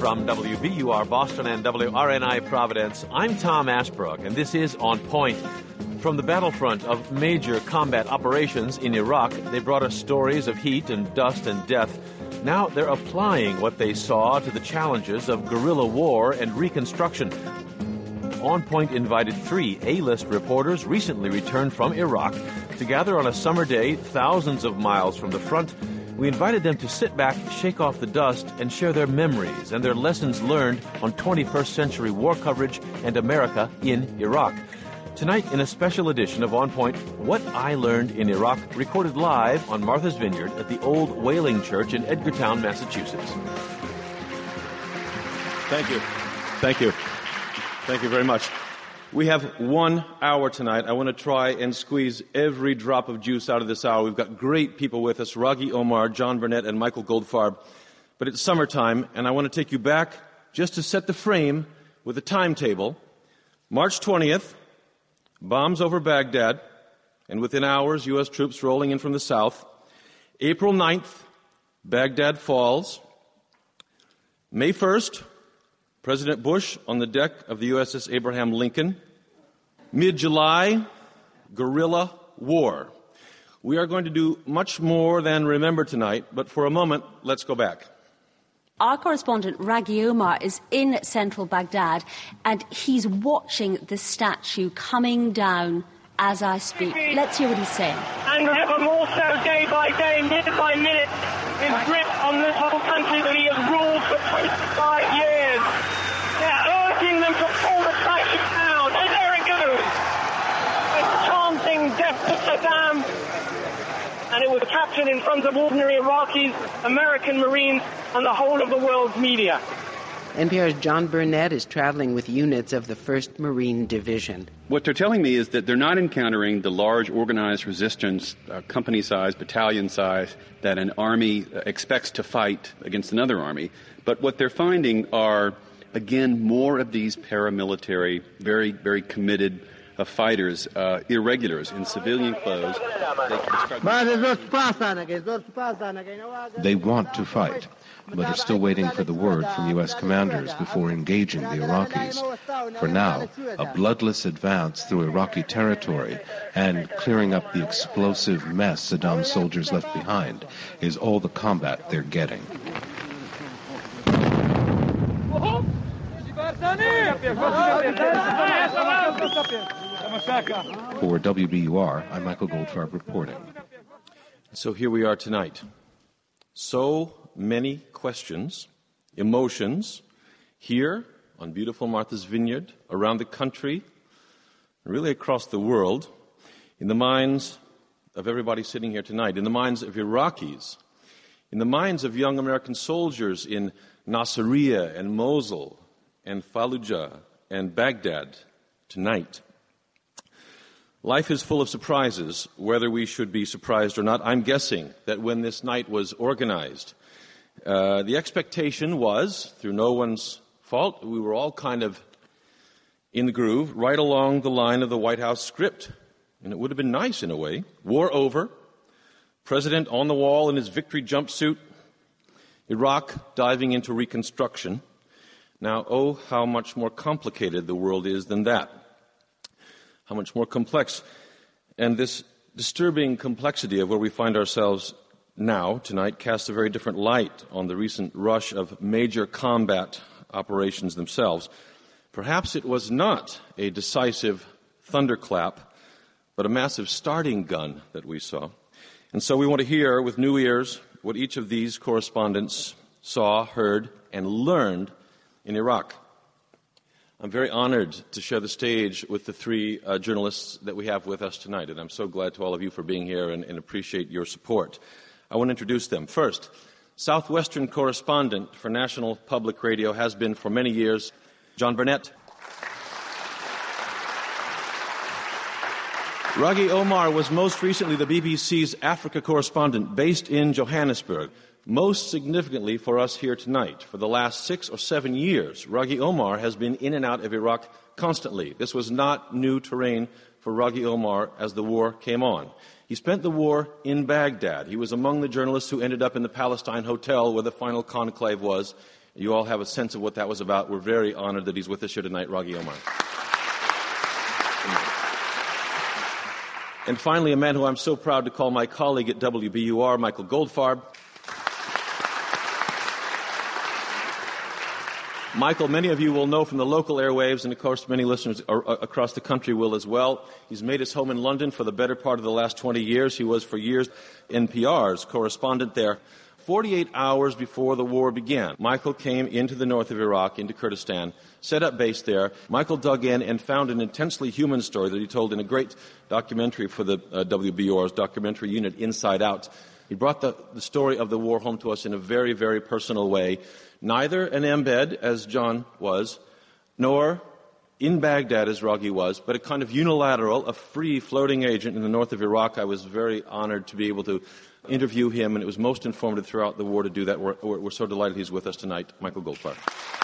From WBUR Boston and WRNI Providence, I'm Tom Ashbrook, and this is On Point. From the battlefront of major combat operations in Iraq, they brought us stories of heat and dust and death. Now they're applying what they saw to the challenges of guerrilla war and reconstruction. On Point invited 3 A-list reporters recently returned from Iraq to gather on a summer day thousands of miles from the front. We invited them to sit back, shake off the dust, and share their memories and their lessons learned on 21st century war coverage and America in Iraq. Tonight, in a special edition of On Point, What I Learned in Iraq, recorded live on Martha's Vineyard at the Old Whaling Church in Edgartown, Massachusetts. Thank you. Thank you. Thank you very much. We have 1 hour tonight. I want to try and squeeze every drop of juice out of this hour. We've got great people with us, Raghi Omar, John Burnett, and Michael Goldfarb. But it's summertime, and I want to take you back just to set the frame with a timetable. March 20th, bombs over Baghdad, and within hours, U.S. troops rolling in from the south. April 9th, Baghdad falls. May 1st, President Bush on the deck of the USS Abraham Lincoln. Mid-July, guerrilla war. We are going to do much more than remember tonight, but for a moment, let's go back. Our correspondent, Raghi Omar, is in central Baghdad, and he's watching the statue coming down as I speak. Let's hear what he's saying. And ever more so, day by day, minute by minute, his grip on this whole country that he has ruled for 25 years. They're urging them to pull the statue down, and there it goes. It's chanting death to Saddam. And it was captured in front of ordinary Iraqis, American Marines, and the whole of the world's media. NPR's John Burnett is traveling with units of the 1st Marine Division. What they're telling me is that they're not encountering the large organized resistance, company size, battalion size, that an army expects to fight against another army. But what they're finding are, again, more of these paramilitary, very, very committed fighters, irregulars in civilian clothes. They want to fight, but are still waiting for the word from U.S. commanders before engaging the Iraqis. For now, a bloodless advance through Iraqi territory and clearing up the explosive mess Saddam's soldiers left behind is all the combat they're getting. For WBUR, I'm Michael Goldfarb reporting. So here we are tonight. So many questions, emotions, here on beautiful Martha's Vineyard, around the country, really across the world, in the minds of everybody sitting here tonight, in the minds of Iraqis, in the minds of young American soldiers in Nasiriyah and Mosul and Fallujah and Baghdad tonight. Life is full of surprises, whether we should be surprised or not. I'm guessing that when this night was organized, the expectation was, through no one's fault, we were all kind of in the groove, right along the line of the White House script. And it would have been nice in a way. War over, President on the wall in his victory jumpsuit, Iraq diving into reconstruction. Now, oh, how much more complicated the world is than that. How much more complex. And this disturbing complexity of where we find ourselves now, tonight, casts a very different light on the recent rush of major combat operations themselves. Perhaps it was not a decisive thunderclap, but a massive starting gun that we saw. And so we want to hear with new ears what each of these correspondents saw, heard, and learned in Iraq. I'm very honored to share the stage with the 3 journalists that we have with us tonight, and I'm so glad to all of you for being here and appreciate your support. I want to introduce them. First, Southwestern correspondent for National Public Radio has been for many years, John Burnett. Raghi Omar was most recently the BBC's Africa correspondent based in Johannesburg. Most significantly for us here tonight, for the last 6 or 7 years, Raghi Omar has been in and out of Iraq constantly. This was not new terrain for Raghi Omar as the war came on. He spent the war in Baghdad. He was among the journalists who ended up in the Palestine Hotel where the final conclave was You all have a sense of what that was about. We're very honored that he's with us here tonight, Raghu Omar. And finally, a man who I'm so proud to call my colleague at WBUR, Michael Goldfarb. Michael, many of you will know from the local airwaves, and of course many listeners across the country will as well. He's made his home in London for the better part of the last 20 years. He was for years NPR's correspondent there. 48 hours before the war began, Michael came into the north of Iraq, into Kurdistan, set up base there. Michael dug in and found an intensely human story that he told in a great documentary for the WBUR's documentary unit, Inside Out. He brought the story of the war home to us in a very, very personal way. Neither an embed, as John was, nor in Baghdad, as Raghu was, but a kind of unilateral, a free floating agent in the north of Iraq. I was very honored to be able to interview him, and it was most informative throughout the war to do that. We're so delighted he's with us tonight. Michael Goldfarb.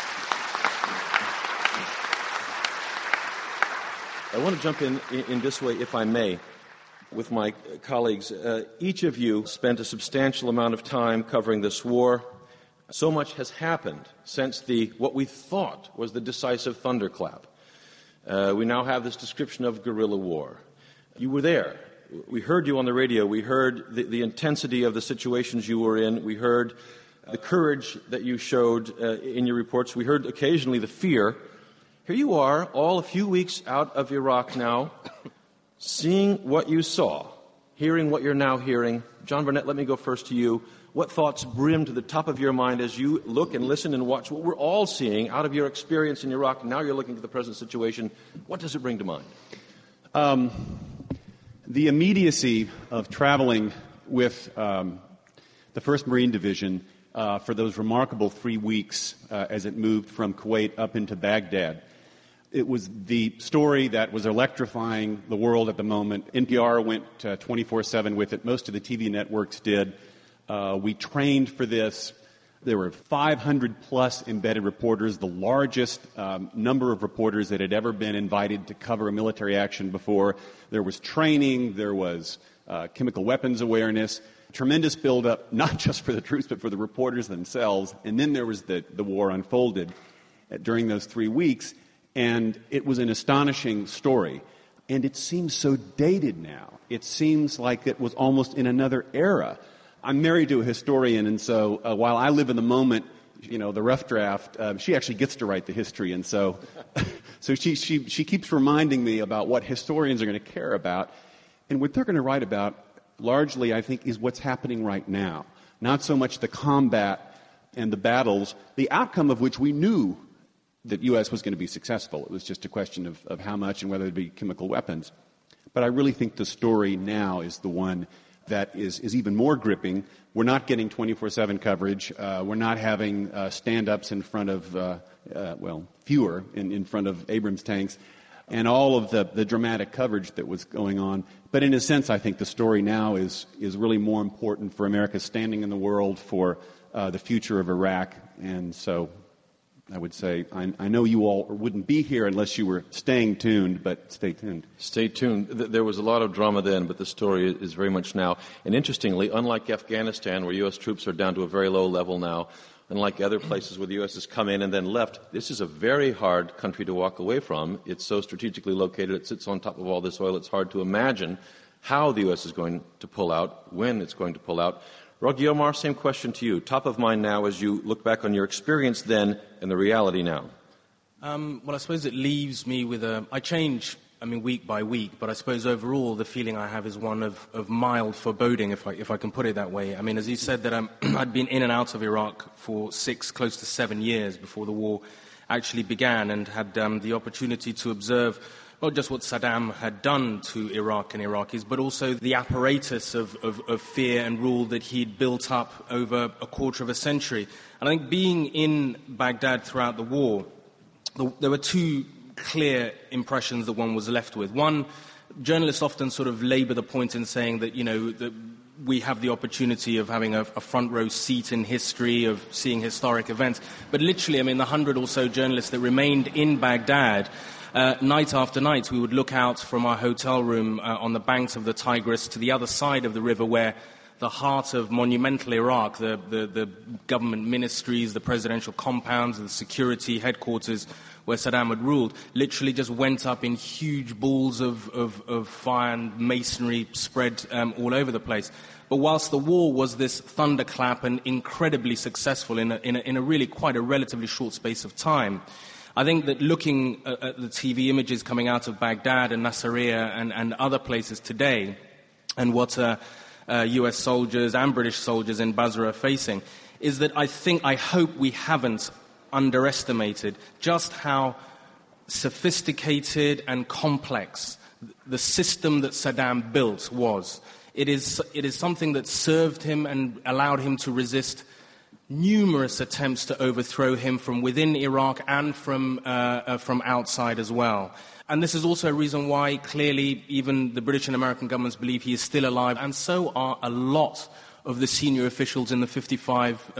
I want to jump in this way, if I may, with my colleagues. Each of you spent a substantial amount of time covering this war. So much has happened since what we thought was the decisive thunderclap. We now have this description of guerrilla war. You were there. We heard you on the radio. We heard the intensity of the situations you were in. We heard the courage that you showed in your reports. We heard occasionally the fear. Here you are, all a few weeks out of Iraq now, seeing what you saw, hearing what you're now hearing. John Burnett, let me go first to you. What thoughts brim to the top of your mind as you look and listen and watch what we're all seeing out of your experience in Iraq? Now you're looking at the present situation. What does it bring to mind? The immediacy of traveling with the 1st Marine Division for those remarkable 3 weeks as it moved from Kuwait up into Baghdad. It was the story that was electrifying the world at the moment. NPR went 24/7 with it. Most of the TV networks did. We trained for this. There were 500-plus embedded reporters, the largest number of reporters that had ever been invited to cover a military action before. There was training. There was chemical weapons awareness, tremendous buildup, not just for the troops, but for the reporters themselves. And then there was the war unfolded during those 3 weeks, and it was an astonishing story. And it seems so dated now. It seems like it was almost in another era. I'm married to a historian, and so while I live in the moment, the rough draft, she actually gets to write the history, and so she keeps reminding me about what historians are going to care about. And what they're going to write about, largely, I think, is what's happening right now. Not so much the combat and the battles, the outcome of which we knew that U.S. was going to be successful. It was just a question of how much and whether it be chemical weapons. But I really think the story now is the one that is even more gripping. We're not getting 24/7 coverage. We're not having stand-ups in front of, fewer in front of Abrams tanks, and all of the dramatic coverage that was going on. But in a sense, I think the story now is really more important for America's standing in the world, for the future of Iraq. And so I would say, I know you all wouldn't be here unless you were staying tuned, but stay tuned. Stay tuned. There was a lot of drama then, but the story is very much now. And interestingly, unlike Afghanistan, where U.S. troops are down to a very low level now, unlike other places where the U.S. has come in and then left, this is a very hard country to walk away from. It's so strategically located. It sits on top of all this oil. It's hard to imagine how the U.S. is going to pull out, when it's going to pull out. Raghu Omar, same question to you. Top of mind now as you look back on your experience then and the reality now. Well, I suppose it leaves me with I change, week by week, but I suppose overall the feeling I have is one of mild foreboding, if I can put it that way. As you said, that I'd been in and out of Iraq for 6, close to 7 years before the war actually began, and had the opportunity to observe not just what Saddam had done to Iraq and Iraqis, but also the apparatus of fear and rule that he'd built up over a quarter of a century. And I think being in Baghdad throughout the war, there were 2 clear impressions that one was left with. One, journalists often sort of labor the point in saying that, that we have the opportunity of having a front row seat in history, of seeing historic events. But literally, the 100 or so journalists that remained in Baghdad, night after night, we would look out from our hotel room on the banks of the Tigris to the other side of the river, where heart of monumental Iraq, the government ministries, the presidential compounds, the security headquarters where Saddam had ruled, literally just went up in huge balls of fire and masonry spread all over the place. But whilst the war was this thunderclap and incredibly successful in a really quite a relatively short space of time, I think that looking at the TV images coming out of Baghdad and Nasiriyah and other places today, and what US soldiers and British soldiers in Basra are facing, is that I hope we haven't underestimated just how sophisticated and complex the system that Saddam built was. It is something that served him and allowed him to resist numerous attempts to overthrow him from within Iraq and from outside as well. And this is also a reason why, clearly, even the British and American governments believe he is still alive, and so are a lot of the senior officials in the 55,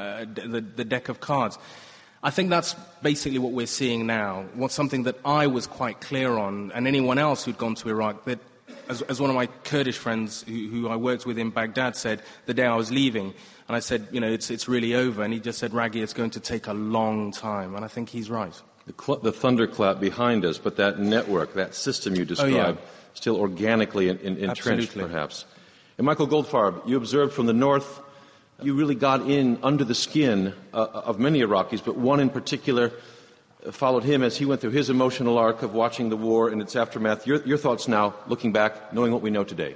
the deck of cards. I think that's basically what we're seeing now. What's something that I was quite clear on, and anyone else who'd gone to Iraq, that as one of my Kurdish friends who I worked with in Baghdad said the day I was leaving, and I said, it's really over, and he just said, Raggy, it's going to take a long time, and I think he's right. The thunderclap behind us, but that network, that system you described, still organically entrenched, perhaps. And Michael Goldfarb, you observed from the north, you really got in under the skin of many Iraqis, but one in particular followed him as he went through his emotional arc of watching the war and its aftermath. Your thoughts now, looking back, knowing what we know today.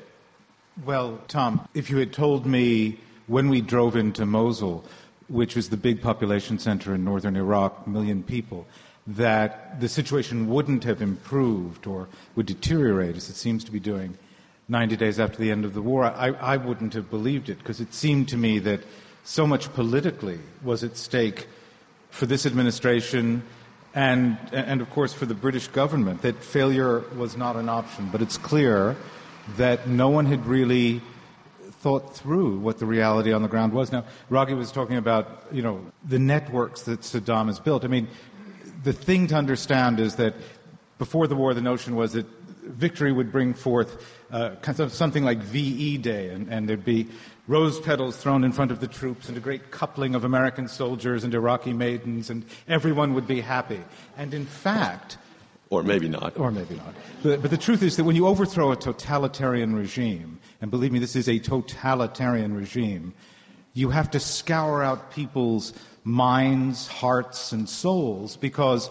Well, Tom, if you had told me when we drove into Mosul, which was the big population center in northern Iraq, 1 million people, that the situation wouldn't have improved or would deteriorate, as it seems to be doing 90 days after the end of the war, I wouldn't have believed it, because it seemed to me that so much politically was at stake for this administration and of course, for the British government, that failure was not an option. But it's clear that no one had really thought through what the reality on the ground was. Now, Raghi was talking about, the networks that Saddam has built. I mean, the thing to understand is that before the war, the notion was that victory would bring forth something like VE Day, and there'd be rose petals thrown in front of the troops and a great coupling of American soldiers and Iraqi maidens, and everyone would be happy. And in fact... Or maybe not. But the truth is that when you overthrow a totalitarian regime, and believe me, this is a totalitarian regime, you have to scour out people's minds, hearts, and souls, because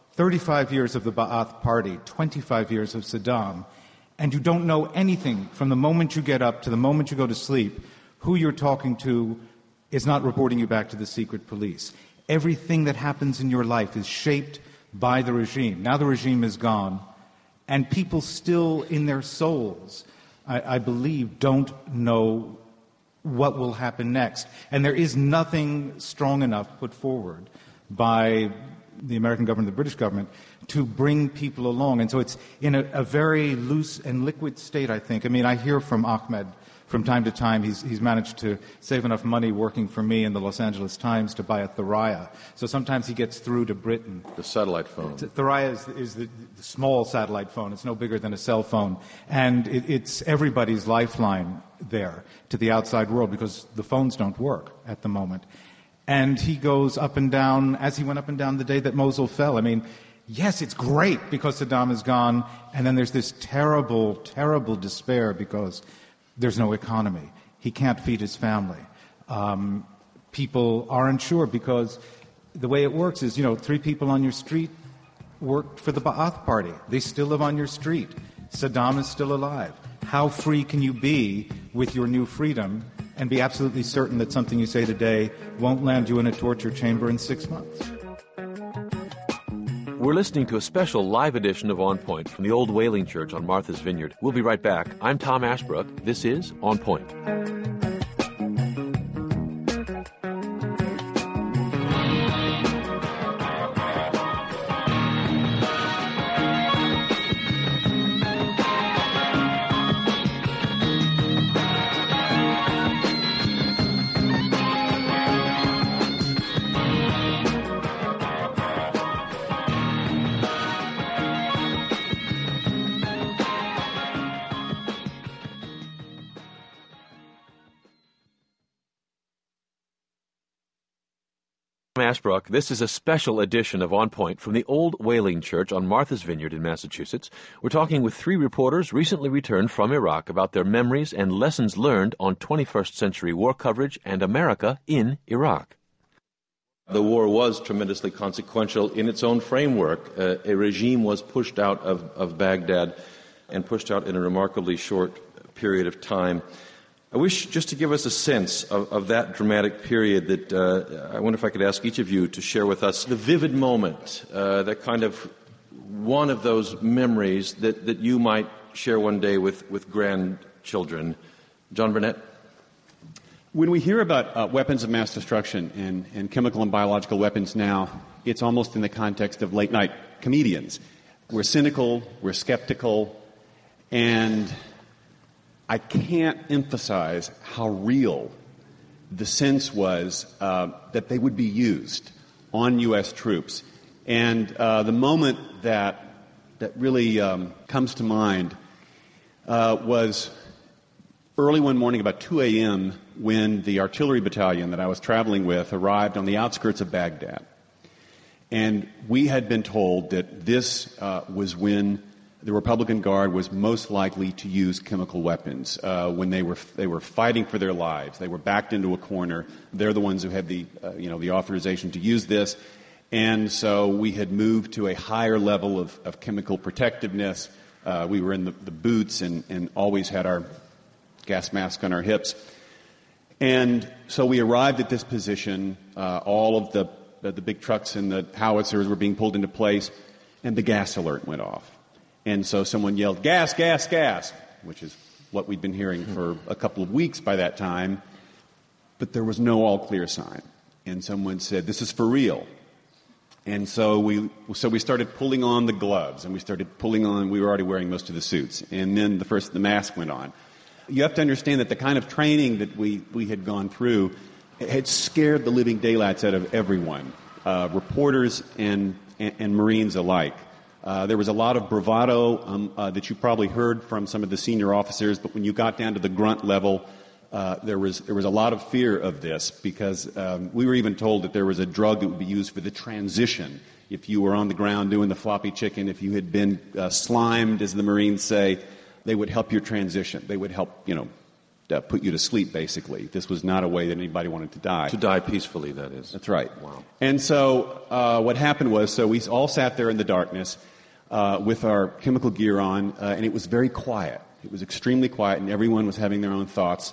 35 years of the Ba'ath Party, 25 years of Saddam, and you don't know anything from the moment you get up to the moment you go to sleep. Who you're talking to is not reporting you back to the secret police. Everything that happens in your life is shaped by the regime. Now the regime is gone, and people still in their souls, I believe, don't know what will happen next. And there is nothing strong enough put forward by the American government, the British government, to bring people along. And so it's in a very loose and liquid state, I think. I mean, I hear from Ahmed from time to time. He's managed to save enough money working for me in the Los Angeles Times to buy a Thuraya. So sometimes he gets through to Britain. The satellite phone. Thuraya is the small satellite phone. It's no bigger than a cell phone. And it's everybody's lifeline there to the outside world, because the phones don't work at the moment. And he goes up and down, as he went up and down the day that Mosul fell. I mean, yes, it's great because Saddam is gone, and then there's this terrible, terrible despair because there's no economy. He can't feed his family. People aren't sure because the way it works is, 3 people on your street worked for the Ba'ath Party. They still live on your street. Saddam is still alive. How free can you be with your new freedom and be absolutely certain that something you say today won't land you in a torture chamber in 6 months? We're listening to a special live edition of On Point from the Old Whaling Church on Martha's Vineyard. We'll be right back. I'm Tom Ashbrook. This is On Point. Ashbrook, this is a special edition of On Point from the Old Whaling Church on Martha's Vineyard in Massachusetts. We're talking with 3 reporters recently returned from Iraq about their memories and lessons learned on 21st century war coverage and America in Iraq. The war was tremendously consequential in its own framework. A regime was pushed out of Baghdad and pushed out in a remarkably short period of time. I wish just to give us a sense of that dramatic period that I wonder if I could ask each of you to share with us the vivid moment, that kind of one of those memories that you might share one day with grandchildren. John Burnett? When we hear about weapons of mass destruction and chemical and biological weapons now, it's almost in the context of late-night comedians. We're cynical, we're skeptical, and I can't emphasize how real the sense was that they would be used on U.S. troops. And the moment that really comes to mind was early one morning, about 2 a.m., when the artillery battalion that I was traveling with arrived on the outskirts of Baghdad. And we had been told that this was when the Republican Guard was most likely to use chemical weapons when they were fighting for their lives. They were backed into a corner. They're the ones who had the authorization to use this. And so we had moved to a higher level of chemical protectiveness. We were in the boots and always had our gas mask on our hips. And so we arrived at this position. All of the big trucks and the howitzers were being pulled into place, and the gas alert went off. And so someone yelled, "Gas, gas, gas," which is what we'd been hearing for a couple of weeks by that time. But there was no all-clear sign. And someone said, "This is for real." And so we started pulling on the gloves, and we were already wearing most of the suits. And then the mask went on. You have to understand that the kind of training that we had gone through had scared the living daylights out of everyone, reporters and Marines alike. There was a lot of bravado that you probably heard from some of the senior officers, but when you got down to the grunt level, there was a lot of fear of this because we were even told that there was a drug that would be used for the transition. If you were on the ground doing the floppy chicken, if you had been slimed, as the Marines say, they would help your transition. They would help, put you to sleep, basically. This was not a way that anybody wanted to die. To die peacefully, that is. That's right. Wow. And so what happened was, we all sat there in the darkness with our chemical gear on, and it was very quiet. It was extremely quiet, and everyone was having their own thoughts.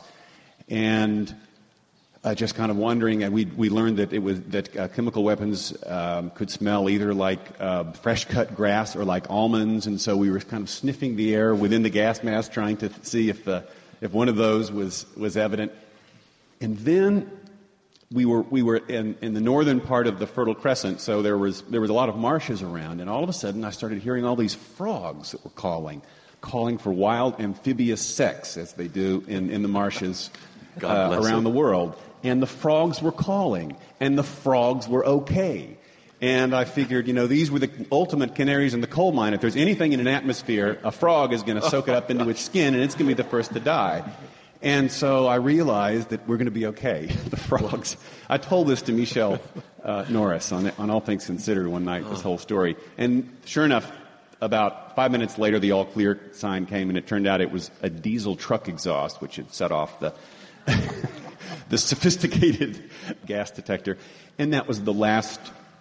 And just kind of wondering, and we learned that chemical weapons could smell either like fresh cut grass or like almonds, and so we were kind of sniffing the air within the gas mask, trying to see if one of those was evident. And then we were in the northern part of the Fertile Crescent, so there was a lot of marshes around, and all of a sudden I started hearing all these frogs that were calling for wild amphibious sex, as they do in the marshes around the world. And the frogs were calling, and the frogs were okay. And I figured, these were the ultimate canaries in the coal mine. If there's anything in an atmosphere, a frog is going to soak it up into its skin, and it's going to be the first to die. And so I realized that we're going to be okay, the frogs. I told this to Michelle Norris on All Things Considered one night, this whole story. And sure enough, about 5 minutes later, the all clear sign came, and it turned out it was a diesel truck exhaust, which had set off the the sophisticated gas detector. And that was the last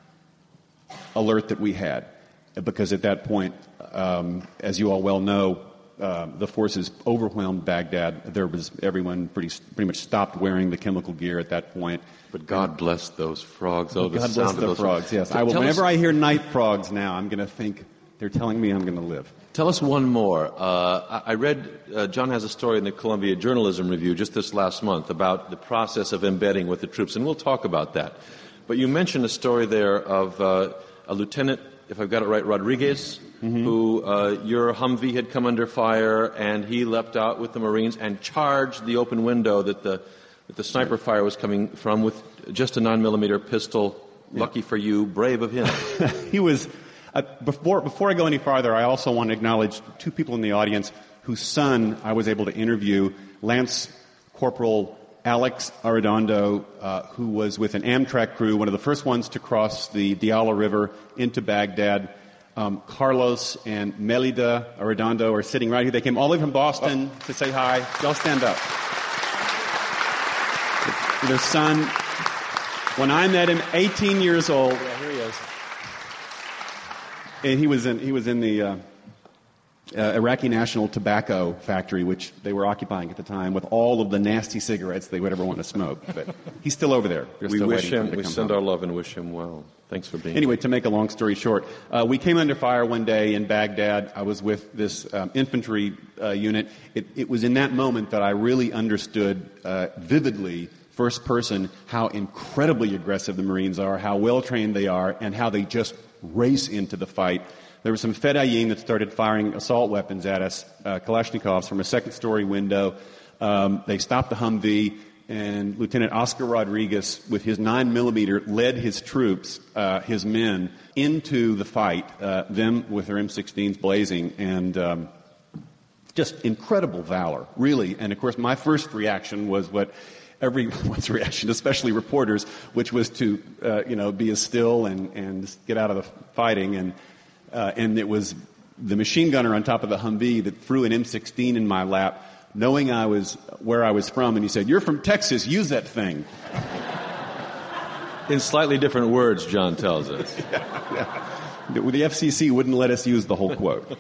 alert that we had, because at that point, as you all well know, the forces overwhelmed Baghdad. Everyone pretty much stopped wearing the chemical gear at that point. But God bless those frogs. God bless the frogs, yes. Whenever I hear night frogs now, I'm going to think they're telling me I'm going to live. Tell us one more. I read, John has a story in the Columbia Journalism Review just this last month about the process of embedding with the troops, and we'll talk about that. But you mentioned a story there of a lieutenant, if I've got it right, Rodriguez, who your Humvee had come under fire, and he leapt out with the Marines and charged the open window that the sniper fire was coming from with just a 9mm pistol. Lucky for you, brave of him. He was... Before I go any farther, I also want to acknowledge two people in the audience whose son I was able to interview, Lance Corporal Alex Arredondo, who was with an Amtrak crew, one of the first ones to cross the Diyala River into Baghdad. Carlos and Melida Arredondo are sitting right here. They came all the way from Boston to say hi. Y'all stand up. Their son, when I met him, 18 years old. Yeah, here he is. And he was in the Iraqi National Tobacco Factory, which they were occupying at the time, with all of the nasty cigarettes they would ever want to smoke. But he's still over there. We send our love and wish him well. Thanks for being here. Anyway, to make a long story short, we came under fire one day in Baghdad. I was with this infantry unit. It was in that moment that I really understood vividly, first person, how incredibly aggressive the Marines are, how well trained they are, and how they just race into the fight. There were some Fedayeen that started firing assault weapons at us, Kalashnikovs, from a second-story window. They stopped the Humvee, and Lieutenant Oscar Rodriguez, with his 9mm, led his troops, his men, into the fight, them with their M16s blazing, and just incredible valor, really. And, of course, my first reaction was what everyone's reaction, especially reporters, which was to, be as still and get out of the fighting. And it was the machine gunner on top of the Humvee that threw an M16 in my lap, knowing where I was from, and he said, "You're from Texas, use that thing." In slightly different words, John tells us. Yeah. The FCC wouldn't let us use the whole quote.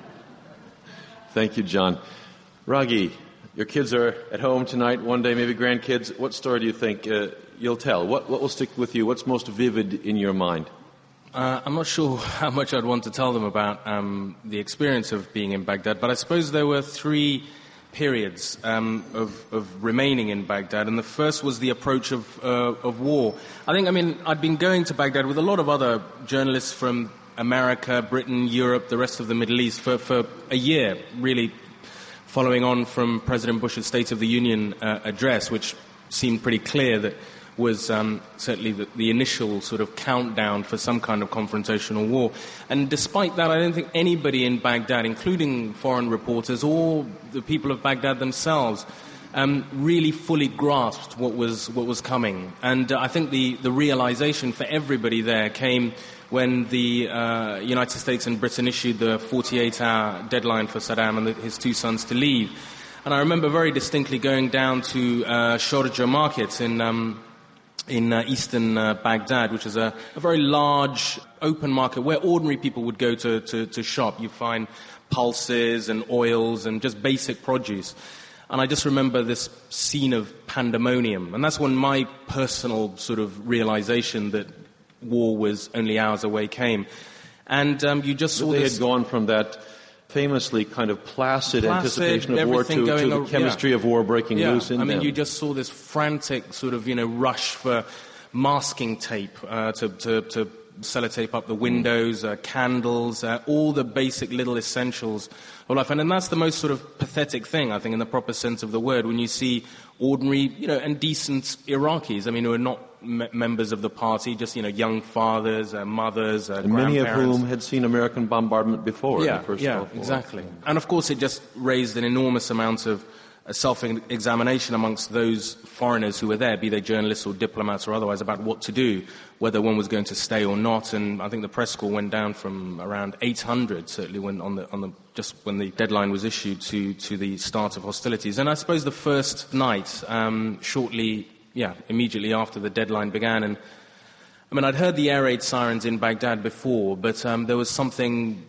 Thank you, John. Raghi, your kids are at home tonight, one day, maybe grandkids. What story do you think you'll tell? What will stick with you? What's most vivid in your mind? I'm not sure how much I'd want to tell them about the experience of being in Baghdad, but I suppose there were three periods of remaining in Baghdad, and the first was the approach of war. I'd been going to Baghdad with a lot of other journalists from America, Britain, Europe, the rest of the Middle East for a year, really following on from President Bush's State of the Union address, which seemed pretty clear that was certainly the initial sort of countdown for some kind of confrontational war. And despite that, I don't think anybody in Baghdad, including foreign reporters or the people of Baghdad themselves, really fully grasped what was coming. And I think the realization for everybody there came when the United States and Britain issued the 48-hour deadline for Saddam and his two sons to leave. And I remember very distinctly going down to Sharjah Market in eastern Baghdad, which is a very large open market where ordinary people would go to shop. You find pulses and oils and just basic produce. And I just remember this scene of pandemonium. And that's when my personal sort of realization that war was only hours away came. And you just saw they had gone from that famously kind of placid anticipation of war to the chemistry of war breaking loose in them. You just saw this frantic sort of, rush for masking tape to sellotape up the windows, candles, all the basic little essentials of life. And that's the most sort of pathetic thing, I think, in the proper sense of the word, when you see ordinary, and decent Iraqis, who are not members of the party, just, young fathers, mothers, grandparents. Many of whom had seen American bombardment before. Yeah, exactly. And of course it just raised an enormous amount of self-examination amongst those foreigners who were there, be they journalists or diplomats or otherwise, about what to do, whether one was going to stay or not. And I think the press score went down from around 800, certainly when just when the deadline was issued to the start of hostilities. And I suppose the first night, immediately after the deadline began, and I'd heard the air raid sirens in Baghdad before, but there was something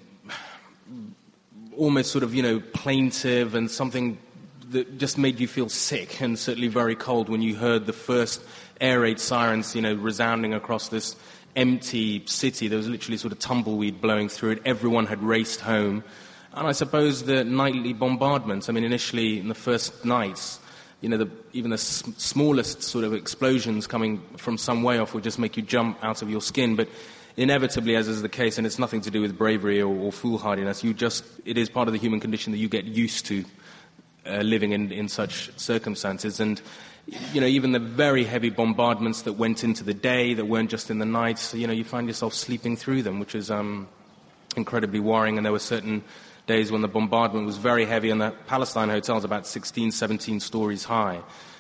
almost sort of, plaintive and something that just made you feel sick and certainly very cold when you heard the first air raid sirens, resounding across this empty city. There was literally sort of tumbleweed blowing through it. Everyone had raced home. And I suppose the nightly bombardments, initially in the first nights, even the smallest sort of explosions coming from some way off would just make you jump out of your skin. But inevitably, as is the case, and it's nothing to do with bravery or foolhardiness, it is part of the human condition that you get used to living in such circumstances. And, even the very heavy bombardments that went into the day, that weren't just in the nights, you find yourself sleeping through them, which is incredibly worrying. And there were certain days when the bombardment was very heavy, and the Palestine Hotel is about 16, 17 stories high.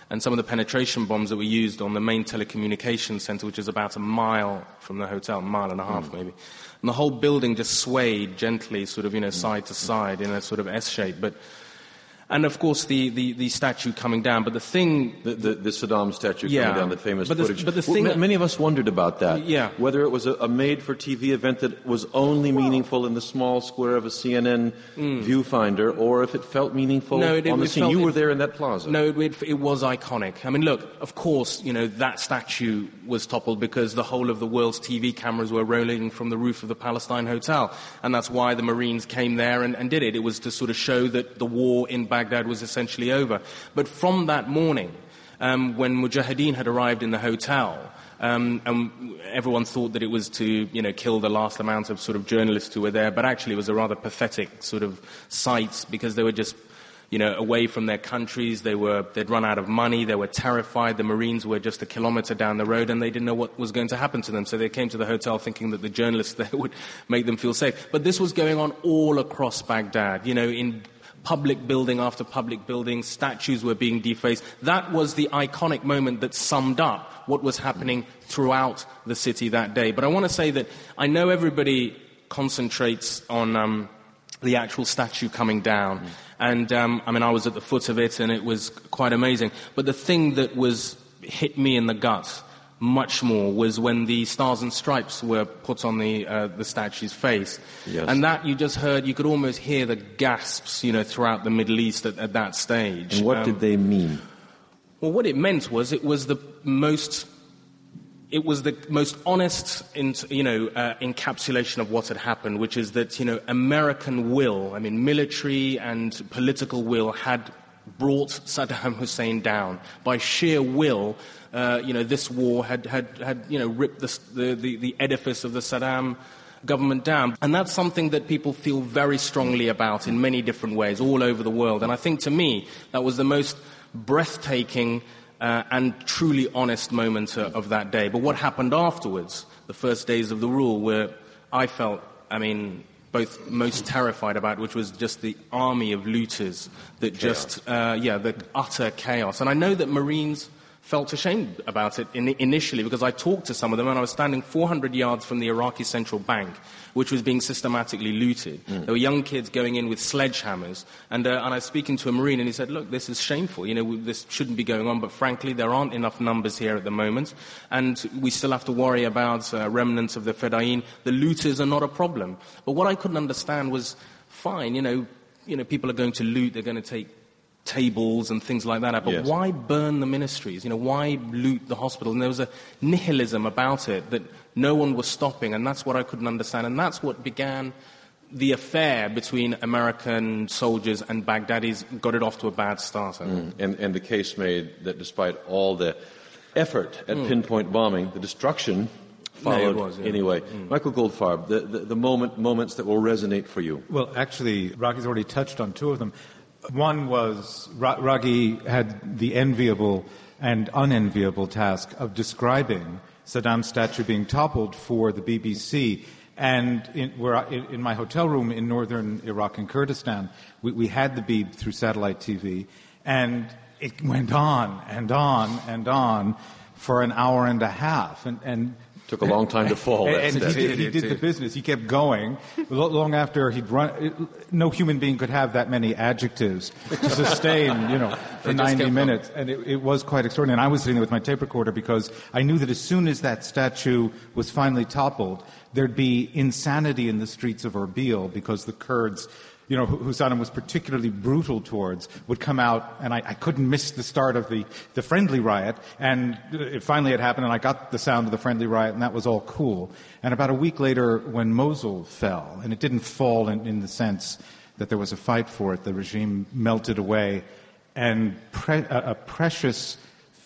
and some of the penetration bombs that were used on the main telecommunications center, which is about a mile from the hotel, a mile and a half maybe. And the whole building just swayed gently, sort of, side to side in a sort of S shape. And of course, the statue coming down. But the thing, the Saddam statue coming down, the famous footage. But the thing, many of us wondered about that. Yeah. Whether it was a made-for-TV event that was only meaningful in the small square of a CNN viewfinder, or if it felt meaningful on the scene. You were there in that plaza. No, it was iconic. I mean, look, of course, that statue was toppled because the whole of the world's TV cameras were rolling from the roof of the Palestine Hotel, and that's why the Marines came there and did it. It was to sort of show that the war in Baghdad was essentially over. But from that morning, when Mujahideen had arrived in the hotel, and everyone thought that it was to, kill the last amount of sort of journalists who were there, but actually it was a rather pathetic sort of sight because they were just, away from their countries. They'd run out of money. They were terrified. The Marines were just a kilometer down the road and they didn't know what was going to happen to them. So they came to the hotel thinking that the journalists there would make them feel safe. But this was going on all across Baghdad, in public building after public building, statues were being defaced. That was the iconic moment that summed up what was happening throughout the city that day. But I want to say that I know everybody concentrates on the actual statue coming down. And, I was at the foot of it and it was quite amazing. But the thing that hit me in the gut much more was when the stars and stripes were put on the statue's face. Yes. And that you could almost hear the gasps, throughout the Middle East at that stage. And what did they mean? Well, what it meant was it was the most honest, encapsulation of what had happened, which is that, American will, military and political will had brought Saddam Hussein down. By sheer will, this war had ripped the edifice of the Saddam government down. And that's something that people feel very strongly about in many different ways all over the world. And I think, to me, that was the most breathtaking and truly honest moment of that day. But what happened afterwards, the first days of the rule, where I felt, both most terrified about, which was just the army of looters that the utter chaos. And I know that Marines felt ashamed about it initially because I talked to some of them and I was standing 400 yards from the Iraqi central bank, which was being systematically looted. There were young kids going in with sledgehammers and I was speaking to a Marine and he said, look, this is shameful. This shouldn't be going on, but frankly, there aren't enough numbers here at the moment and we still have to worry about remnants of the Fedayeen. The looters are not a problem. But what I couldn't understand was, fine, people are going to loot, they're going to take tables and things like that. But why burn the ministries? Why loot the hospital? And there was a nihilism about it that no one was stopping, and that's what I couldn't understand. And that's what began the affair between American soldiers and Baghdadis, got it off to a bad start. And the case made that despite all the effort at pinpoint bombing, the destruction followed anyway. Michael Goldfarb, the moments that will resonate for you. Well, actually, Raghi's already touched on two of them. One was Raghi had the enviable and unenviable task of describing Saddam's statue being toppled for the BBC. And in my hotel room in northern Iraq and Kurdistan, we had the bead through satellite TV, and it went on and on and on for an hour and a half. And took a long time to fall. And he did the business. He kept going. Long after he'd run, no human being could have that many adjectives to sustain, for 90 minutes. And it was quite extraordinary. And I was sitting there with my tape recorder because I knew that as soon as that statue was finally toppled, there'd be insanity in the streets of Erbil because the Kurds, who Saddam was particularly brutal towards, would come out, and I couldn't miss the start of the friendly riot, and it finally had happened, and I got the sound of the friendly riot, and that was all cool. And about a week later, when Mosul fell, and it didn't fall in the sense that there was a fight for it, the regime melted away, and a precious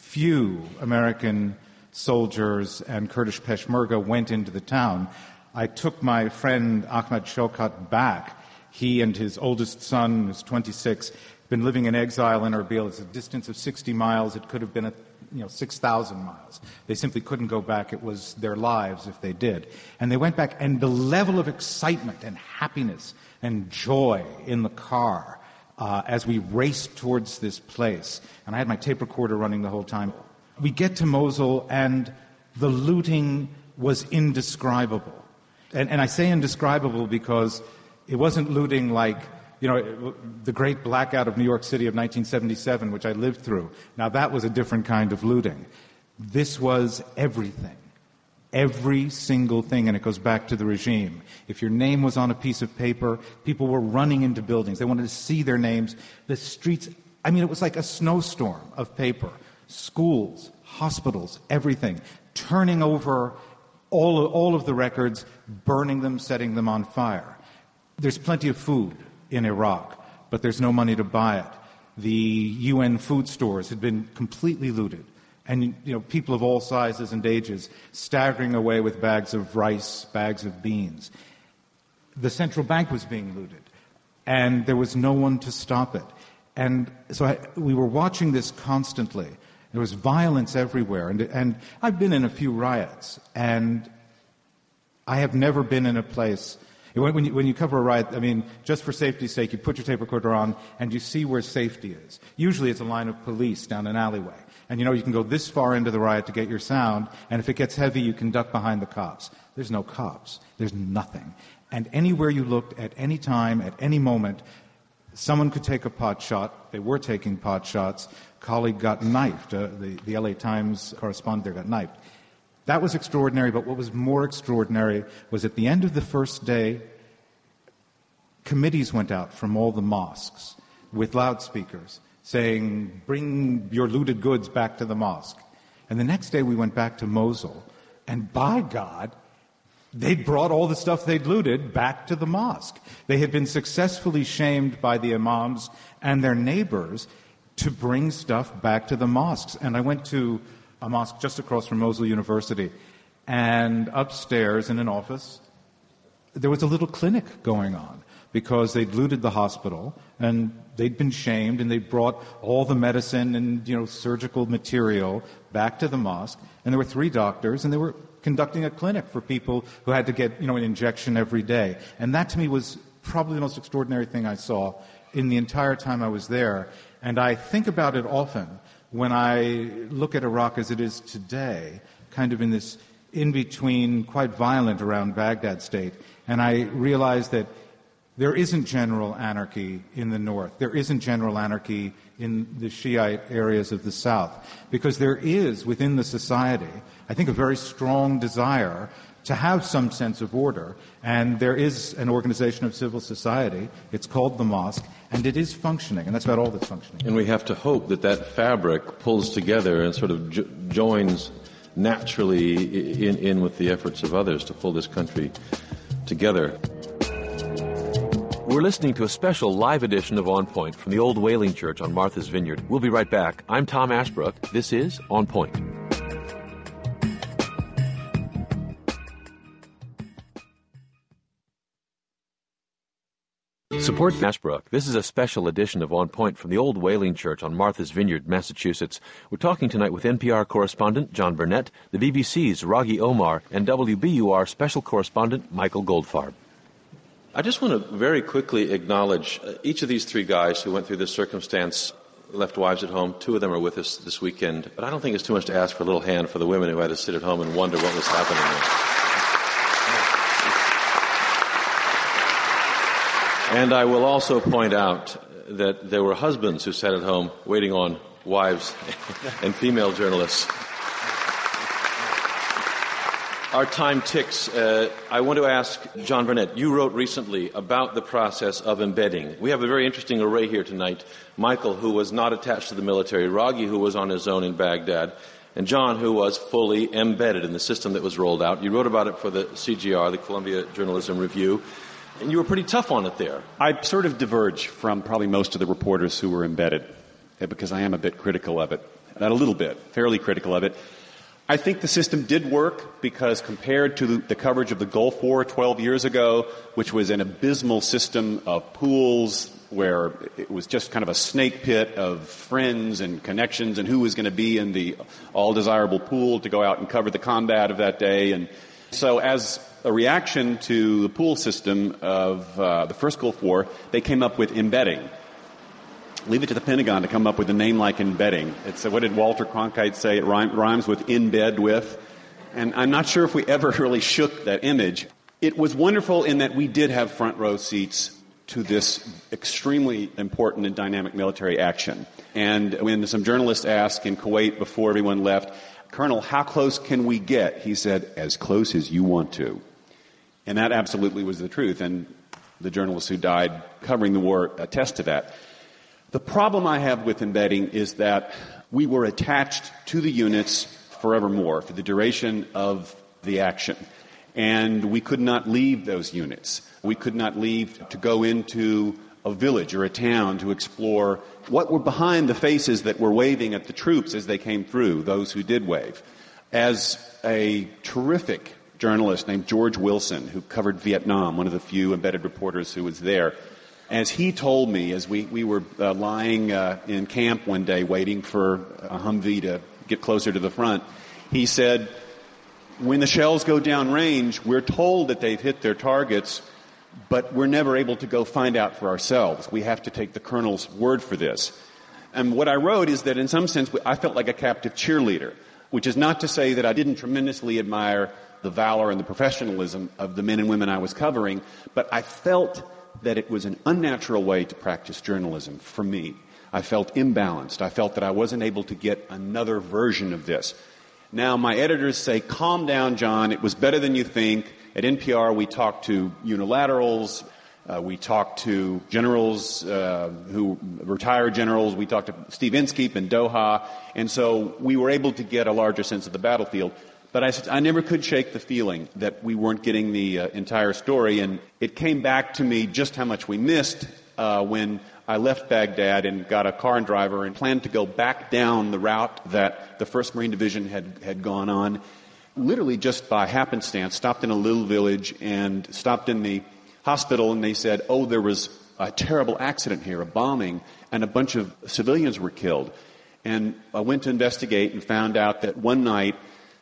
few American soldiers and Kurdish Peshmerga went into the town. I took my friend Ahmad Shaukat back. He and his oldest son, who's 26, been living in exile in Erbil. It's a distance of 60 miles. It could have been 6,000 miles. They simply couldn't go back. It was their lives if they did. And they went back, and the level of excitement and happiness and joy in the car, as we raced towards this place. And I had my tape recorder running the whole time. We get to Mosul, and the looting was indescribable. And I say indescribable because it wasn't looting like, the great blackout of New York City of 1977, which I lived through. Now, that was a different kind of looting. This was everything. Every single thing, and it goes back to the regime. If your name was on a piece of paper, people were running into buildings. They wanted to see their names. The streets, it was like a snowstorm of paper. Schools, hospitals, everything. Turning over all of the records, burning them, setting them on fire. There's plenty of food in Iraq, but there's no money to buy it. The UN food stores had been completely looted. And, people of all sizes and ages staggering away with bags of rice, bags of beans. The central bank was being looted, and there was no one to stop it. And so we were watching this constantly. There was violence everywhere. And I've been in a few riots, and I have never been in a place... When you cover a riot, just for safety's sake, you put your tape recorder on and you see where safety is. Usually it's a line of police down an alleyway. And you can go this far into the riot to get your sound, and if it gets heavy, you can duck behind the cops. There's no cops. There's nothing. And anywhere you looked, at any time, at any moment, someone could take a pot shot. They were taking pot shots. A colleague got knifed. The LA Times correspondent there got knifed. That was extraordinary, but what was more extraordinary was at the end of the first day, committees went out from all the mosques with loudspeakers saying, bring your looted goods back to the mosque. And the next day we went back to Mosul, and by God, they'd brought all the stuff they'd looted back to the mosque. They had been successfully shamed by the imams and their neighbors to bring stuff back to the mosques. And I went to a mosque just across from Mosul University, and upstairs in an office, there was a little clinic going on because they'd looted the hospital and they'd been shamed, and they'd brought all the medicine and surgical material back to the mosque, and there were 3 doctors, and they were conducting a clinic for people who had to get an injection every day. And that to me was probably the most extraordinary thing I saw in the entire time I was there. And I think about it often when I look at Iraq as it is today, kind of in this in-between, quite violent around Baghdad state, and I realize that there isn't general anarchy in the north. There isn't general anarchy in the Shiite areas of the south, because there is, within the society, I think, a very strong desire to have some sense of order, and there is an organization of civil society. It's called the mosque, and it is functioning, and that's about all that's functioning. And we have to hope that that fabric pulls together and sort of joins naturally in with the efforts of others to pull this country together. We're listening to a special live edition of On Point from the Old Whaling Church on Martha's Vineyard. We'll be right back. I'm Tom Ashbrook. This is On Point. Support Ashbrook. This is a special edition of On Point from the Old Whaling Church on Martha's Vineyard, Massachusetts. We're talking tonight with NPR correspondent John Burnett, the BBC's Raghi Omar, and WBUR special correspondent Michael Goldfarb. I just want to very quickly acknowledge each of these 3 guys who went through this circumstance, left wives at home. 2 of them are with us this weekend. But I don't think it's too much to ask for a little hand for the women who had to sit at home and wonder what was happening there. And I will also point out that there were husbands who sat at home waiting on wives and female journalists. Our time ticks. I want to ask John Burnett, you wrote recently about the process of embedding. We have a very interesting array here tonight. Michael, who was not attached to the military, Raghi, who was on his own in Baghdad, and John, who was fully embedded in the system that was rolled out. You wrote about it for the CJR, the Columbia Journalism Review, and you were pretty tough on it there. I sort of diverge from probably most of the reporters who were embedded, because I am a bit critical of it. Not a little bit, fairly critical of it. I think the system did work because compared to the coverage of the Gulf War 12 years ago, which was an abysmal system of pools where it was just kind of a snake pit of friends and connections and who was going to be in the all-desirable pool to go out and cover the combat of that day. And so as a reaction to the pool system of the first Gulf War, they came up with embedding. leave it to the Pentagon to come up with a name like embedding. It's what did Walter Cronkite say? It rhymes with in bed with. And I'm not sure if we ever really shook that image. It was wonderful in that we did have front row seats to this extremely important and dynamic military action. And when some journalists asked in Kuwait before everyone left, Colonel, how close can we get? He said, as close as you want to. And that absolutely was the truth. And the journalists who died covering the war attest to that. The problem I have with embedding is that we were attached to the units forevermore for the duration of the action. And we could not leave those units. We could not leave to go into a village or a town to explore what were behind the faces that were waving at the troops as they came through, those who did wave. As a terrific journalist named George Wilson, who covered Vietnam, one of the few embedded reporters who was there, as he told me, as we were lying in camp one day waiting for a Humvee to get closer to the front, he said, when the shells go down range, we're told that they've hit their targets, but we're never able to go find out for ourselves. We have to take the colonel's word for this. And what I wrote is that in some sense I felt like a captive cheerleader, which is not to say that I didn't tremendously admire the valor and the professionalism of the men and women I was covering, but I felt that it was an unnatural way to practice journalism for me. I felt imbalanced. I felt that I wasn't able to get another version of this. Now, my editors say, calm down, John. It was better than you think. At NPR, we talked to unilaterals. We talked to generals retired generals. We talked to Steve Inskeep in Doha. And so we were able to get a larger sense of the battlefield. But I never could shake the feeling that we weren't getting the entire story. And it came back to me just how much we missed when I left Baghdad and got a car and driver and planned to go back down the route that the 1st Marine Division had gone on, literally just by happenstance, stopped in a little village and stopped in the hospital, and they said, oh, there was a terrible accident here, a bombing, and a bunch of civilians were killed. And I went to investigate and found out that one night,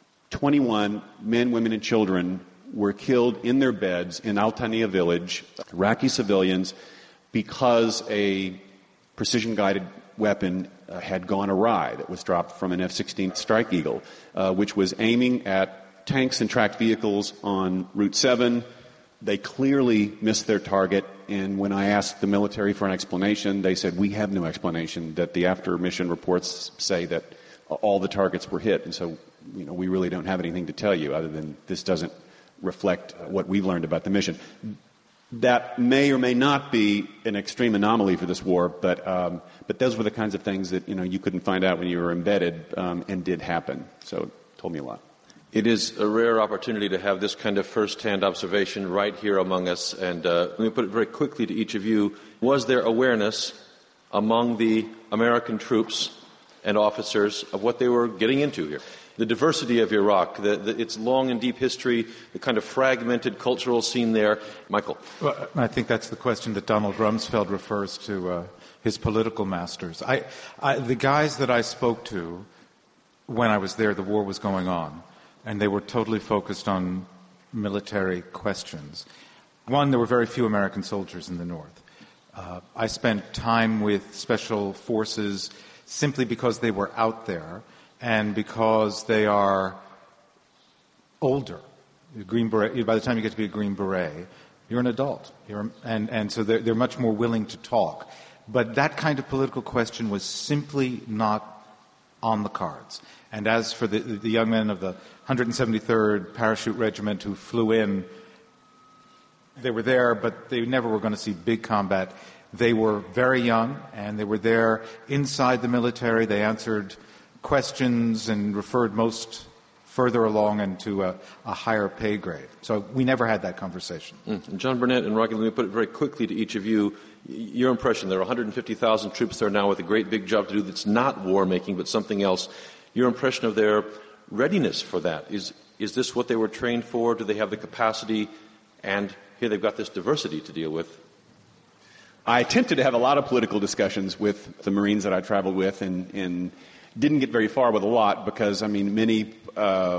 21 men, women, and children were killed in their beds in Al-Taniya village, Iraqi civilians, because a precision-guided weapon had gone awry that was dropped from an F-16 Strike Eagle, which was aiming at tanks and tracked vehicles on Route 7. They clearly missed their target, and when I asked the military for an explanation, they said, we have no explanation, that the after-mission reports say that all the targets were hit, and so we really don't have anything to tell you other than this doesn't reflect what we've learned about the mission. That may or may not be an extreme anomaly for this war, but those were the kinds of things that you couldn't find out when you were embedded, and did happen. So it told me a lot. It is a rare opportunity to have this kind of first-hand observation right here among us. And let me put it very quickly to each of you. Was there awareness among the American troops and officers of what they were getting into here? The diversity of Iraq, its long and deep history, the kind of fragmented cultural scene there. Michael. Well, I think that's the question that Donald Rumsfeld refers to his political masters. The guys that I spoke to when I was there, the war was going on, and they were totally focused on military questions. One, there were very few American soldiers in the North. I spent time with special forces simply because they were out there and because they are older. Green Beret, by the time you get to be a Green Beret, you're an adult. And so they're much more willing to talk. But that kind of political question was simply not on the cards. And as for the young men of the 173rd Parachute Regiment who flew in, they were there, but they never were going to see big combat. They were very young, and they were there inside the military. They answered questions and referred most further along into a higher pay grade. So we never had that conversation. John Burnett and Rocky, let me put it very quickly to each of you. Your impression, there are 150,000 troops there now with a great big job to do that's not war-making but something else. Your impression of their readiness for that, is this what they were trained for? Do they have the capacity? And here they've got this diversity to deal with. I attempted to have a lot of political discussions with the Marines that I traveled with and didn't get very far with a lot because, many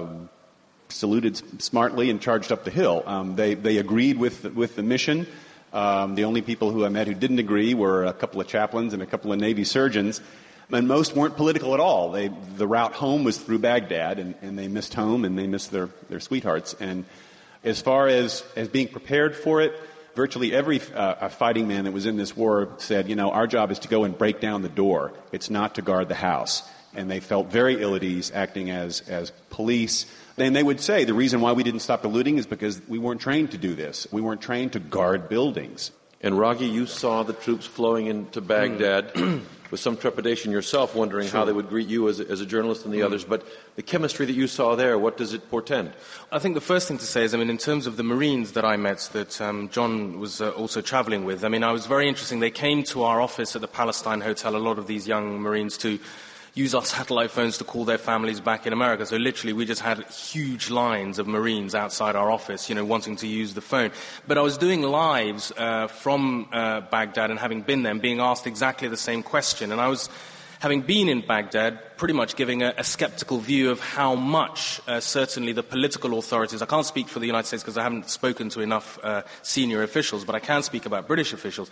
saluted smartly and charged up the hill. They agreed with the mission. The only people who I met who didn't agree were a couple of chaplains and a couple of Navy surgeons. And most weren't political at all. The route home was through Baghdad, and they missed home and they missed their sweethearts. And as far as being prepared for it, virtually every fighting man that was in this war said, our job is to go and break down the door. It's not to guard the house. And they felt very ill at ease acting as police. And they would say the reason why we didn't stop the looting is because we weren't trained to do this. We weren't trained to guard buildings. And Raghi, you saw the troops flowing into Baghdad with some trepidation yourself, wondering how they would greet you as a journalist and the others. But the chemistry that you saw there, what does it portend? I think the first thing to say is, in terms of the Marines that I met that John was also traveling with, I was very interesting. They came to our office at the Palestine Hotel, a lot of these young Marines, to use our satellite phones to call their families back in America. So literally we just had huge lines of Marines outside our office, wanting to use the phone. But I was doing lives from Baghdad and having been there and being asked exactly the same question. And I was, having been in Baghdad, pretty much giving a skeptical view of how much certainly the political authorities, I can't speak for the United States because I haven't spoken to enough senior officials, but I can speak about British officials,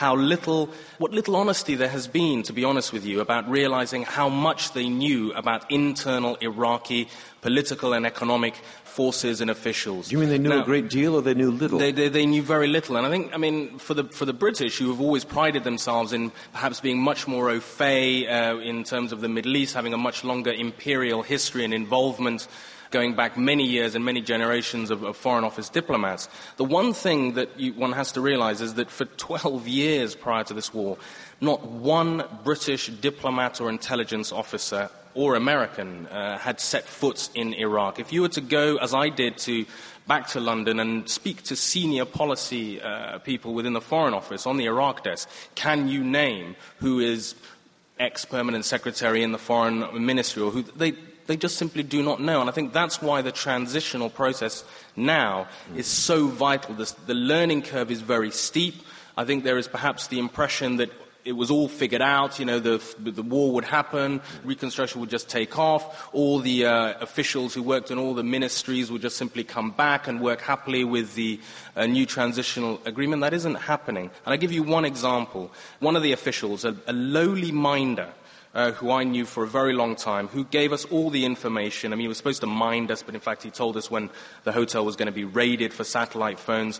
what little honesty there has been, to be honest with you, about realizing how much they knew about internal Iraqi political and economic forces and officials. Do you mean they knew a great deal or they knew little? They knew very little. And I think, for the British, who have always prided themselves in perhaps being much more au fait in terms of the Middle East, having a much longer imperial history and involvement going back many years and many generations of Foreign Office diplomats, the one thing that one has to realize is that for 12 years prior to this war, not one British diplomat or intelligence officer or American had set foot in Iraq. If you were to go, as I did, back to London and speak to senior policy people within the Foreign Office on the Iraq desk, can you name who is ex-permanent secretary in the foreign ministry, or who they just simply do not know. And I think that's why the transitional process now is so vital. The learning curve is very steep. I think there is perhaps the impression that it was all figured out, the war would happen, reconstruction would just take off, all the officials who worked in all the ministries would just simply come back and work happily with the new transitional agreement. That isn't happening. And I'll give you one example. One of the officials, a lowly minder, who I knew for a very long time, who gave us all the information. He was supposed to mind us, but in fact he told us when the hotel was going to be raided for satellite phones.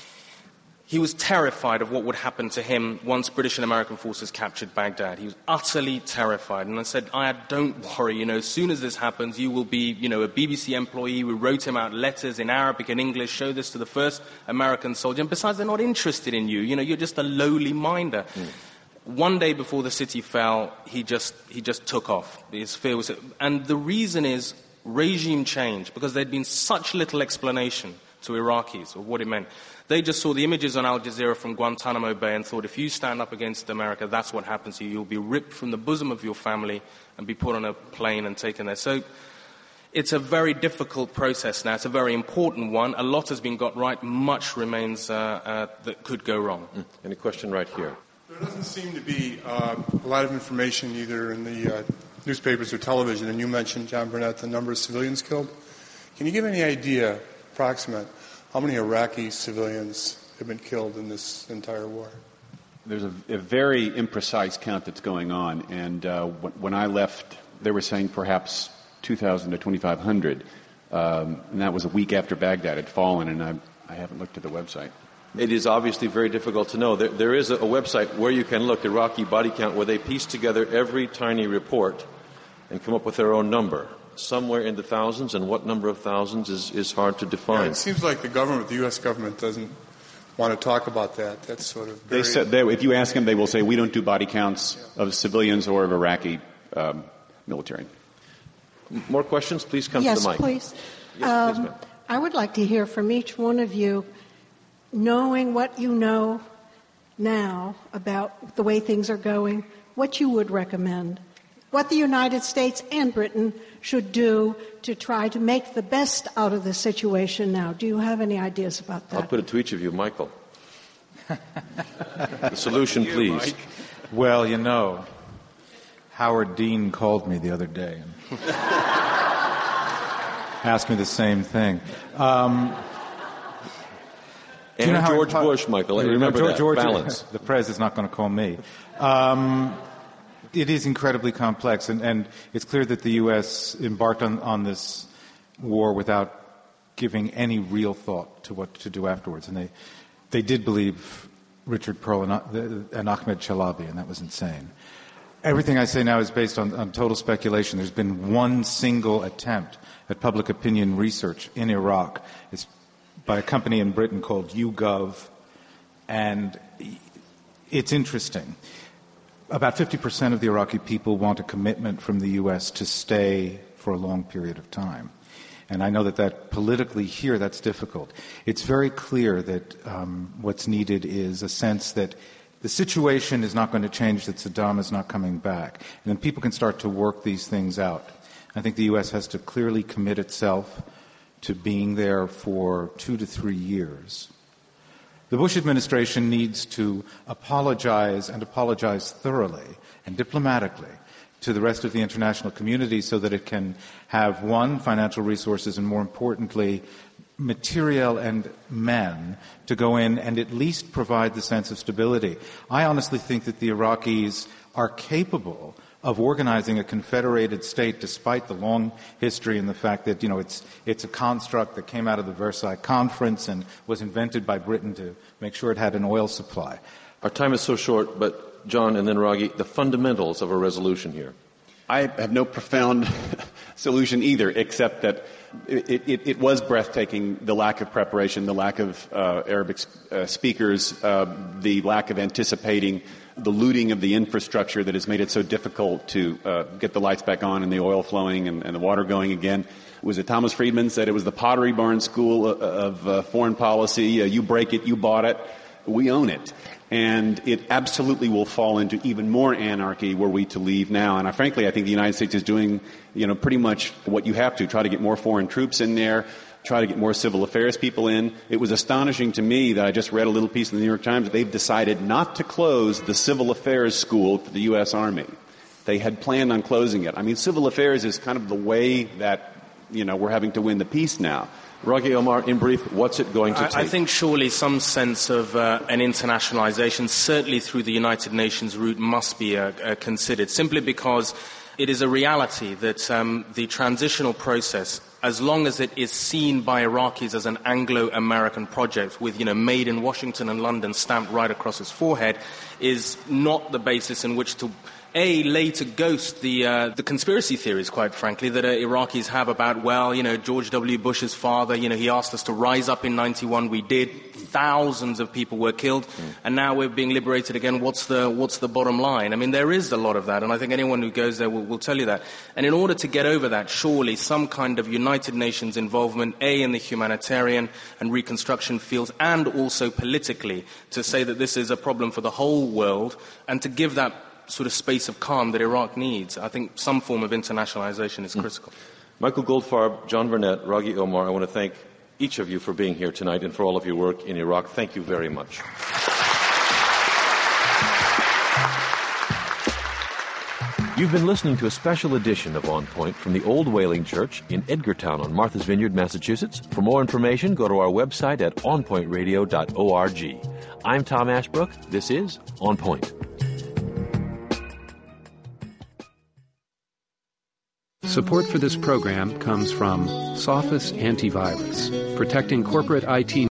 He was terrified of what would happen to him once British and American forces captured Baghdad. He was utterly terrified. And I said, Ayad, don't worry. As soon as this happens, you will be, a BBC employee. We wrote him out letters in Arabic and English, show this to the first American soldier. And besides, they're not interested in you. You're just a lowly minder. One day before the city fell, he just took off. His fear was, and the reason is regime change, because there'd been such little explanation to Iraqis of what it meant. They just saw the images on Al Jazeera from Guantanamo Bay and thought, if you stand up against America, that's what happens to you. You'll be ripped from the bosom of your family and be put on a plane and taken there. So it's a very difficult process now. It's a very important one. A lot has been got right. Much remains that could go wrong. Any question right here? There doesn't seem to be a lot of information either in the newspapers or television, and you mentioned, John Burnett, the number of civilians killed. Can you give any idea, approximate, how many Iraqi civilians have been killed in this entire war? There's a very imprecise count that's going on, and when I left, they were saying perhaps 2,000 to 2,500, and that was a week after Baghdad had fallen, and I haven't looked at the website. It is obviously very difficult to know. There is a website where you can look, Iraqi Body Count, where they piece together every tiny report and come up with their own number. Somewhere in the thousands, and what number of thousands is hard to define. Yeah, it seems like the U.S. government doesn't want to talk about that. That's sort of They said, if you ask them, they will say, we don't do body counts of civilians or of Iraqi military. More questions? Please come to the mic. Please. Yes, please, ma'am. I would like to hear from each one of you, knowing what you know now about the way things are going, what you would recommend, what the United States and Britain should do to try to make the best out of the situation now. Do you have any ideas about that? I'll put it to each of you. Michael. The solution, please. Mike. Well, Howard Dean called me the other day and asked me the same thing. And George Bush, Michael. Remember that. Balance. The Prez is not going to call me. It is incredibly complex, and it's clear that the U.S. embarked on this war without giving any real thought to what to do afterwards. And they did believe Richard Perle and Ahmed Chalabi, and that was insane. Everything I say now is based on total speculation. There's been one single attempt at public opinion research in Iraq. It's by a company in Britain called YouGov, and it's interesting. About 50% of the Iraqi people want a commitment from the U.S. to stay for a long period of time. And I know that politically here, that's difficult. It's very clear that what's needed is a sense that the situation is not going to change, that Saddam is not coming back. And then people can start to work these things out. I think the U.S. has to clearly commit itself to being there for 2 to 3 years. The Bush administration needs to apologize, and apologize thoroughly and diplomatically, to the rest of the international community so that it can have, one, financial resources, and more importantly, material and men to go in and at least provide the sense of stability. I honestly think that the Iraqis are capable of organizing a confederated state despite the long history and the fact that, it's a construct that came out of the Versailles Conference and was invented by Britain to make sure it had an oil supply. Our time is so short, but John and then Raghi, the fundamentals of a resolution here. I have no profound solution either, except that it was breathtaking, the lack of preparation, the lack of Arabic speakers, the lack of anticipating the looting of the infrastructure that has made it so difficult to get the lights back on and the oil flowing and the water going again. Was it Thomas Friedman said it was the Pottery Barn School of foreign policy? You break it, you bought it, we own it. And it absolutely will fall into even more anarchy were we to leave now. And frankly, I think the United States is doing, pretty much what you have to. Try to get more foreign troops in there, try to get more civil affairs people in. It was astonishing to me that I just read a little piece in the New York Times that they've decided not to close the civil affairs school for the U.S. Army. They had planned on closing it. I mean, civil affairs is kind of the way that, we're having to win the peace now. Raghi Omar, in brief, what's it going to take? I think surely some sense of an internationalization, certainly through the United Nations route, must be considered, simply because it is a reality that the transitional process, as long as it is seen by Iraqis as an Anglo-American project with, made in Washington and London stamped right across its forehead, is not the basis in which to lay to ghost the conspiracy theories, quite frankly, that Iraqis have about, George W. Bush's father, he asked us to rise up in 91, we did, thousands of people were killed, and now we're being liberated again, what's the bottom line? I mean, there is a lot of that, and I think anyone who goes there will tell you that. And in order to get over that, surely some kind of United Nations involvement, in the humanitarian and reconstruction fields, and also politically, to say that this is a problem for the whole world, and to give that sort of space of calm that Iraq needs. I think some form of internationalization is critical. Michael Goldfarb, John Burnett, Raghi Omar, I want to thank each of you for being here tonight and for all of your work in Iraq. Thank you very much. You've been listening to a special edition of On Point from the Old Whaling Church in Edgartown on Martha's Vineyard, Massachusetts. For more information, go to our website at onpointradio.org. I'm Tom Ashbrook. This is On Point. Support for this program comes from Sophos Antivirus, protecting corporate IT